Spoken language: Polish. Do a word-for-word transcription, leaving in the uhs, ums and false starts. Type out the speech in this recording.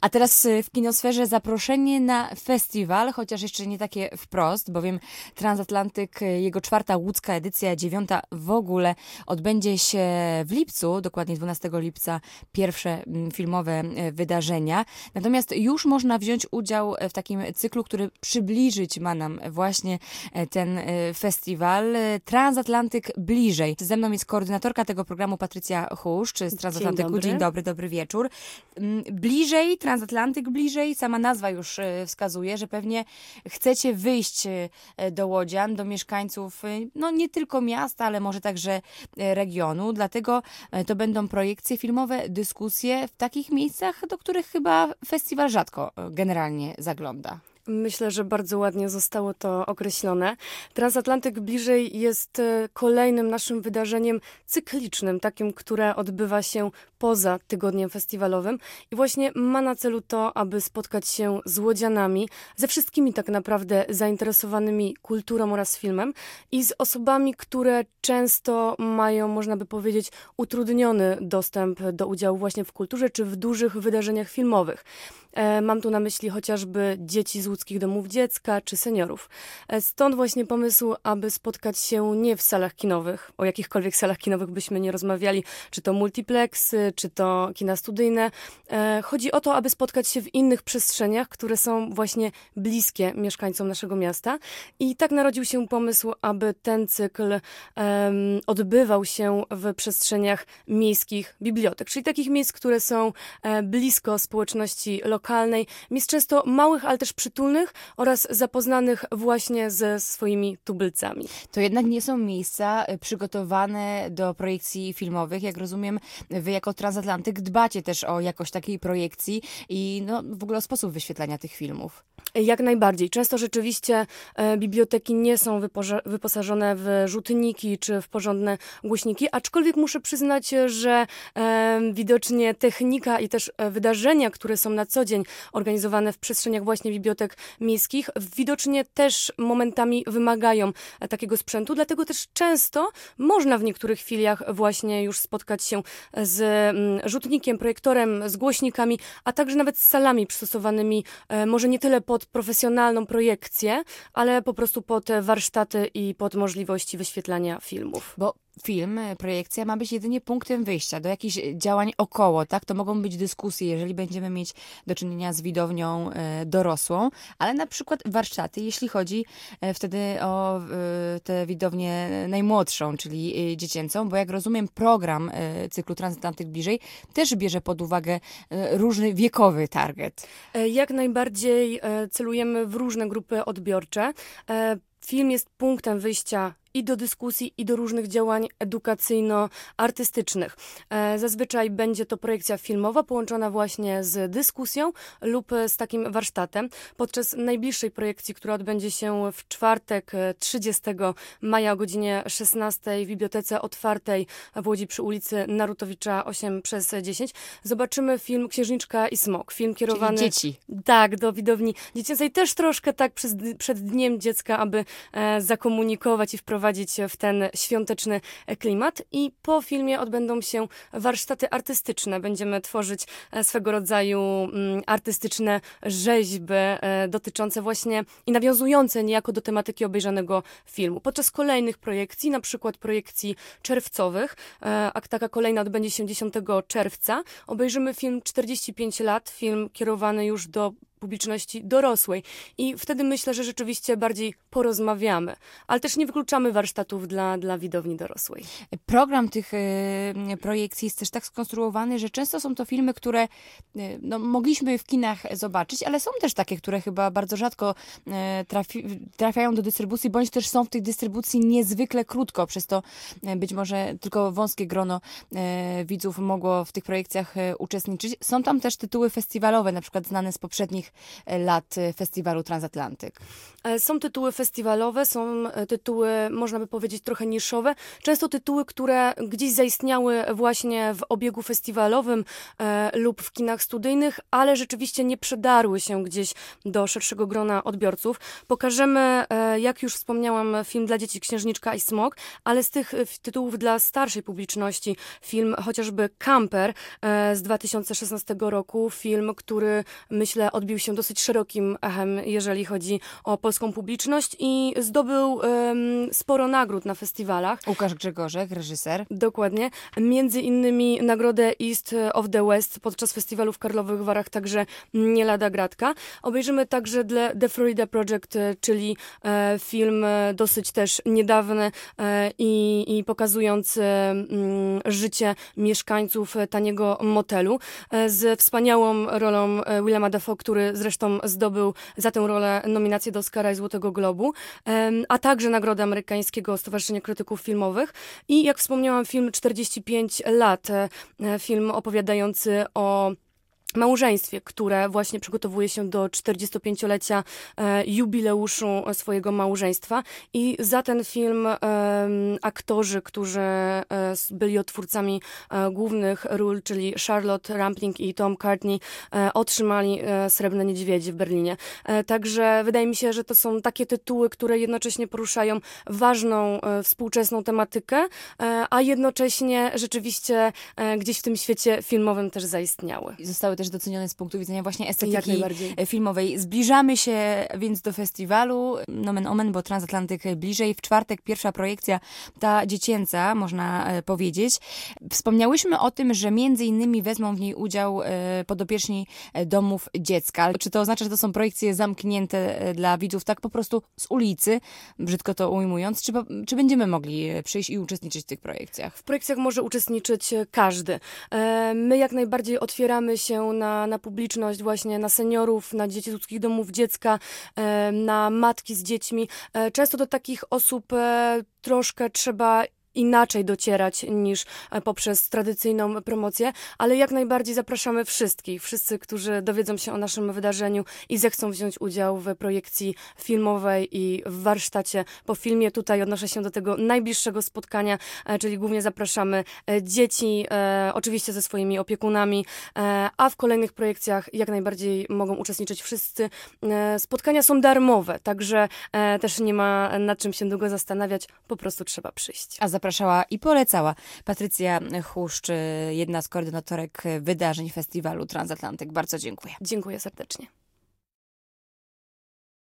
A teraz y, w kinosferze zaproszenie na festiwal, chociaż jeszcze nie takie wprost, bowiem Transatlantyk, y, jego czwarta łódzka edycja, dziewiąta w ogóle, odbędzie się w lipcu, dokładnie dwunastego lipca, pierwsze mm, filmowe y, wydarzenia. Natomiast już można wziąć udział w takim cyklu, który przybliżyć ma nam właśnie y, ten y, festiwal. Transatlantyk bliżej. Ze mną jest koordynatorka tego programu Patrycja Huszcz z Transatlantyku. Dzień dobry. Dzień dobry, dobry wieczór. Bliżej, Transatlantyk bliżej, sama nazwa już wskazuje, że pewnie chcecie wyjść do łodzian, do mieszkańców, no nie tylko miasta, ale może także regionu. Dlatego to będą projekcje filmowe, dyskusje w takich miejscach, do których chyba festiwal rzadko generalnie zagląda. Myślę, że bardzo ładnie zostało to określone. Transatlantyk bliżej jest kolejnym naszym wydarzeniem cyklicznym, takim, które odbywa się poza tygodniem festiwalowym i właśnie ma na celu to, aby spotkać się z łodzianami, ze wszystkimi tak naprawdę zainteresowanymi kulturą oraz filmem i z osobami, które często mają, można by powiedzieć, utrudniony dostęp do udziału właśnie w kulturze czy w dużych wydarzeniach filmowych. Mam tu na myśli chociażby dzieci z łódzkich domów dziecka czy seniorów. Stąd właśnie pomysł, aby spotkać się nie w salach kinowych, o jakichkolwiek salach kinowych byśmy nie rozmawiali, czy to multiplexy, czy to kina studyjne. Chodzi o to, aby spotkać się w innych przestrzeniach, które są właśnie bliskie mieszkańcom naszego miasta. I tak narodził się pomysł, aby ten cykl um, odbywał się w przestrzeniach miejskich bibliotek, czyli takich miejsc, które są e, blisko społeczności lokalnej, miejsc często małych, ale też przytulnych oraz zapoznanych właśnie ze swoimi tubylcami. To jednak nie są miejsca przygotowane do projekcji filmowych. Jak rozumiem, wy jako Transatlantyk dbacie też o jakość takiej projekcji i no, w ogóle o sposób wyświetlania tych filmów. Jak najbardziej. Często rzeczywiście e, biblioteki nie są wypoża- wyposażone w rzutniki czy w porządne głośniki, aczkolwiek muszę przyznać, że e, widocznie technika i też e, wydarzenia, które są na co dzień organizowane w przestrzeniach właśnie bibliotek miejskich, widocznie też momentami wymagają e, takiego sprzętu, dlatego też często można w niektórych filiach właśnie już spotkać się z m, rzutnikiem, projektorem, z głośnikami, a także nawet z salami przystosowanymi e, może nie tyle pod profesjonalną projekcję, ale po prostu pod warsztaty i pod możliwości wyświetlania filmów. Bo film, projekcja ma być jedynie punktem wyjścia do jakichś działań około, tak? To mogą być dyskusje, jeżeli będziemy mieć do czynienia z widownią e, dorosłą, ale na przykład warsztaty, jeśli chodzi e, wtedy o e, tę widownię najmłodszą, czyli e, dziecięcą, bo jak rozumiem, program e, cyklu Transatlantyk bliżej też bierze pod uwagę e, różny wiekowy target. E, jak najbardziej e, celujemy w różne grupy odbiorcze. E, film jest punktem wyjścia i do dyskusji, i do różnych działań edukacyjno-artystycznych. E, zazwyczaj będzie to projekcja filmowa połączona właśnie z dyskusją lub z takim warsztatem. Podczas najbliższej projekcji, która odbędzie się w czwartek trzydziestego maja o godzinie szesnastej w Bibliotece Otwartej w Łodzi przy ulicy Narutowicza osiem przez dziesięć, zobaczymy film Księżniczka i Smok. Film kierowany... Czyli dzieci. Tak, do widowni dziecięcej. Też troszkę tak przez, przed Dniem Dziecka, aby e, zakomunikować i wprowadzić w ten świąteczny klimat i po filmie odbędą się warsztaty artystyczne. Będziemy tworzyć swego rodzaju mm, artystyczne rzeźby e, dotyczące właśnie i nawiązujące niejako do tematyki obejrzanego filmu. Podczas kolejnych projekcji, na przykład projekcji czerwcowych, e, a taka kolejna odbędzie się dziesiątego czerwca, obejrzymy film czterdzieści pięć lat, film kierowany już do publiczności dorosłej. I wtedy myślę, że rzeczywiście bardziej porozmawiamy. Ale też nie wykluczamy warsztatów dla, dla widowni dorosłej. Program tych y, projekcji jest też tak skonstruowany, że często są to filmy, które y, no, mogliśmy w kinach zobaczyć, ale są też takie, które chyba bardzo rzadko y, trafi, trafiają do dystrybucji, bądź też są w tej dystrybucji niezwykle krótko, przez to y, być może tylko wąskie grono y, widzów mogło w tych projekcjach y, uczestniczyć. Są tam też tytuły festiwalowe, na przykład znane z poprzednich ostatnich lat festiwalu Transatlantyk? Są tytuły festiwalowe, są tytuły, można by powiedzieć, trochę niszowe. Często tytuły, które gdzieś zaistniały właśnie w obiegu festiwalowym e, lub w kinach studyjnych, ale rzeczywiście nie przedarły się gdzieś do szerszego grona odbiorców. Pokażemy, e, jak już wspomniałam, film dla dzieci Księżniczka i Smok, ale z tych tytułów dla starszej publiczności film chociażby Camper e, z dwa tysiące szesnastego roku. Film, który myślę odbił się dosyć szerokim echem, jeżeli chodzi o polską publiczność i zdobył um, sporo nagród na festiwalach. Łukasz Grzegorzek, reżyser. Dokładnie. Między innymi nagrodę East of the West podczas festiwalu w Karlowych Warach, także nie lada gratka. Obejrzymy także dla The Florida Project, czyli e, film dosyć też niedawny e, i, i pokazujący mm, życie mieszkańców taniego motelu e, z wspaniałą rolą e, Willema Dafoe, który zresztą zdobył za tę rolę nominację do Oscara i Złotego Globu, a także nagrodę Amerykańskiego Stowarzyszenia Krytyków Filmowych. I jak wspomniałam, film czterdzieści pięć lat, film opowiadający o małżeństwie, które właśnie przygotowuje się do czterdziestopięciolecia e, jubileuszu swojego małżeństwa i za ten film e, aktorzy, którzy e, byli odtwórcami e, głównych ról, czyli Charlotte Rampling i Tom Courtenay, e, otrzymali e, Srebrne Niedźwiedzie w Berlinie. E, także wydaje mi się, że to są takie tytuły, które jednocześnie poruszają ważną e, współczesną tematykę, e, a jednocześnie rzeczywiście e, gdzieś w tym świecie filmowym też zaistniały. Zostały też docenione z punktu widzenia właśnie estetyki filmowej. Zbliżamy się więc do festiwalu, nomen omen, bo Transatlantyk bliżej. W czwartek pierwsza projekcja, ta dziecięca, można powiedzieć. Wspomniałyśmy o tym, że między innymi wezmą w niej udział podopieczni domów dziecka. Czy to oznacza, że to są projekcje zamknięte dla widzów tak po prostu z ulicy, brzydko to ujmując, czy, czy będziemy mogli przyjść i uczestniczyć w tych projekcjach? W projekcjach może uczestniczyć każdy. My jak najbardziej otwieramy się na, na publiczność, właśnie na seniorów, na dzieci z ludzkich domów dziecka, na matki z dziećmi. Często do takich osób troszkę trzeba inaczej docierać niż poprzez tradycyjną promocję, ale jak najbardziej zapraszamy wszystkich, wszyscy, którzy dowiedzą się o naszym wydarzeniu i zechcą wziąć udział w projekcji filmowej i w warsztacie po filmie. Tutaj odnoszę się do tego najbliższego spotkania, czyli głównie zapraszamy dzieci, e, oczywiście ze swoimi opiekunami, e, a w kolejnych projekcjach jak najbardziej mogą uczestniczyć wszyscy. E, spotkania są darmowe, także e, też nie ma nad czym się długo zastanawiać, po prostu trzeba przyjść. A zapraszała i polecała Patrycja Huszcz, jedna z koordynatorek wydarzeń festiwalu Transatlantyk. Bardzo dziękuję. Dziękuję serdecznie.